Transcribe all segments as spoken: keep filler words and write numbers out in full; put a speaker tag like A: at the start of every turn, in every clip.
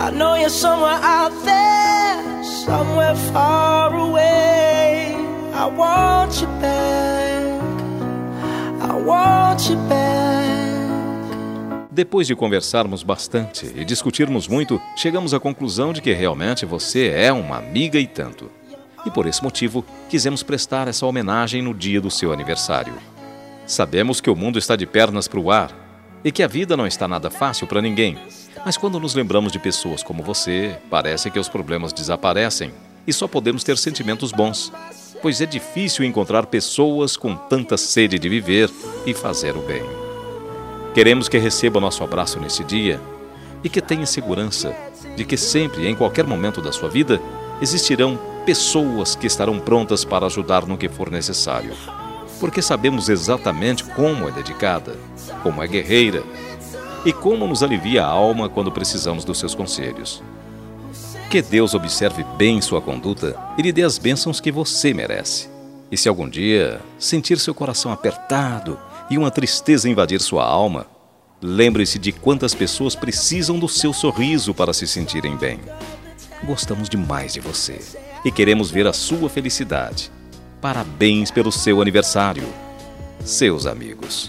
A: I know you're somewhere out there, somewhere far away. I want you back, I want you back.
B: Depois de conversarmos bastante e discutirmos muito, chegamos à conclusão de que realmente você é uma amiga e tanto. E por esse motivo, quisemos prestar essa homenagem no dia do seu aniversário. Sabemos que o mundo está de pernas para o ar e que a vida não está nada fácil para ninguém. Mas quando nos lembramos de pessoas como você, parece que os problemas desaparecem e só podemos ter sentimentos bons, pois é difícil encontrar pessoas com tanta sede de viver e fazer o bem. Queremos que receba nosso abraço nesse dia e que tenha segurança de que sempre, em qualquer momento da sua vida, existirão pessoas que estarão prontas para ajudar no que for necessário. Porque sabemos exatamente como é dedicada, como é guerreira e como nos alivia a alma quando precisamos dos seus conselhos. Que Deus observe bem sua conduta e lhe dê as bênçãos que você merece. E se algum dia sentir seu coração apertado e uma tristeza invadir sua alma, lembre-se de quantas pessoas precisam do seu sorriso para se sentirem bem. Gostamos demais de você e queremos ver a sua felicidade. Parabéns pelo seu aniversário. Seus amigos.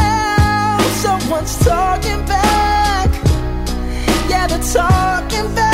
A: Someone's talking back, yeah, they're talking back.